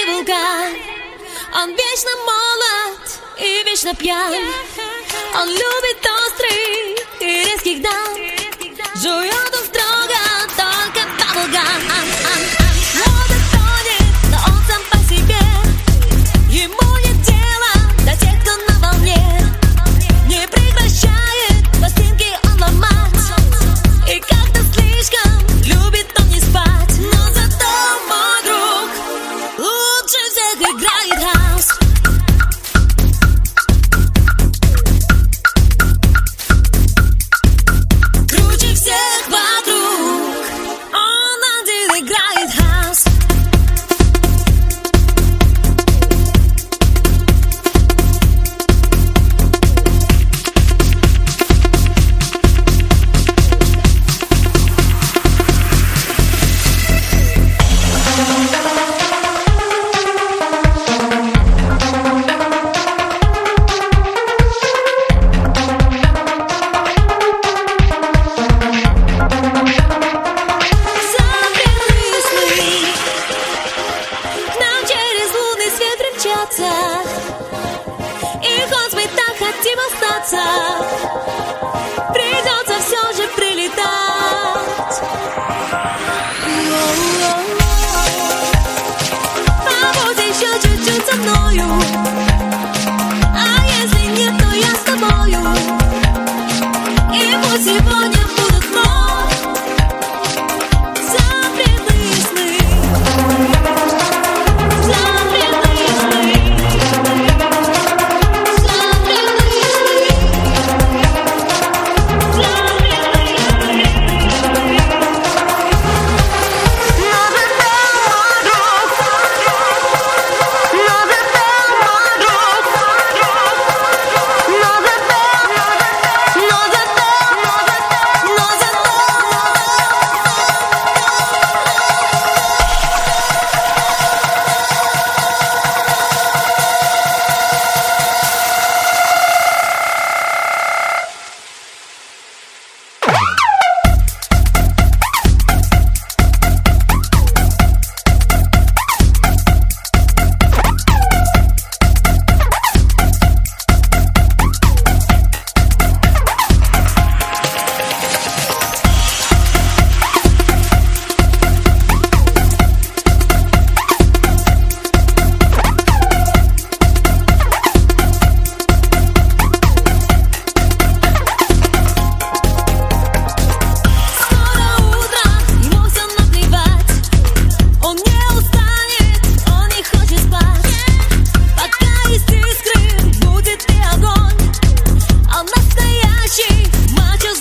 вулкан. Он вечно молод и вечно пьян. Он любит острых и резких дам. Жует он строго только баблгам. Мода тонет, но он сам по себе. Ему нет дела до тех, кто на волне. Не прекращает пластинки он ломать. И как-то слишком любит он не спать. Но зато мой друг лучше всех играет хаус. Круче всех вокруг. Он один играет хаус. Запретные сны к нам через лунный свет примчатся. И хоть мы так хотим остаться, придется все же прилетать. Побудь еще чуть-чуть со мною. А если нет, то я с тобою. И пусть сегодня будут вновь запретные сны. Запретные сны. Запретные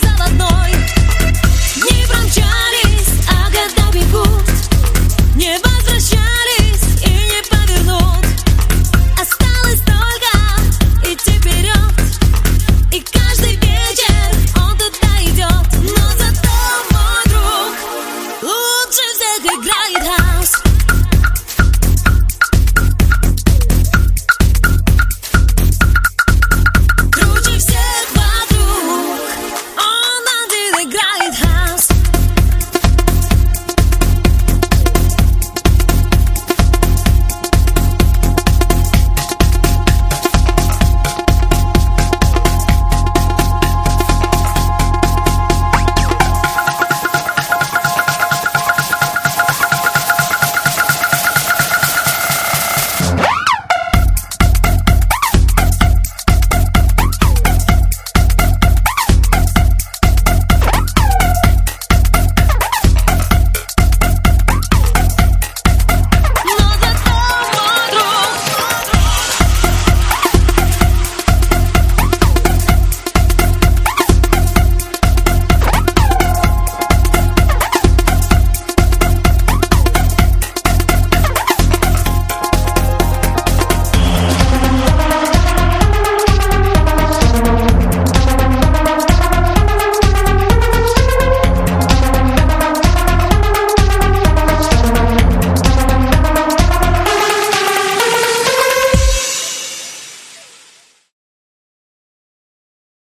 не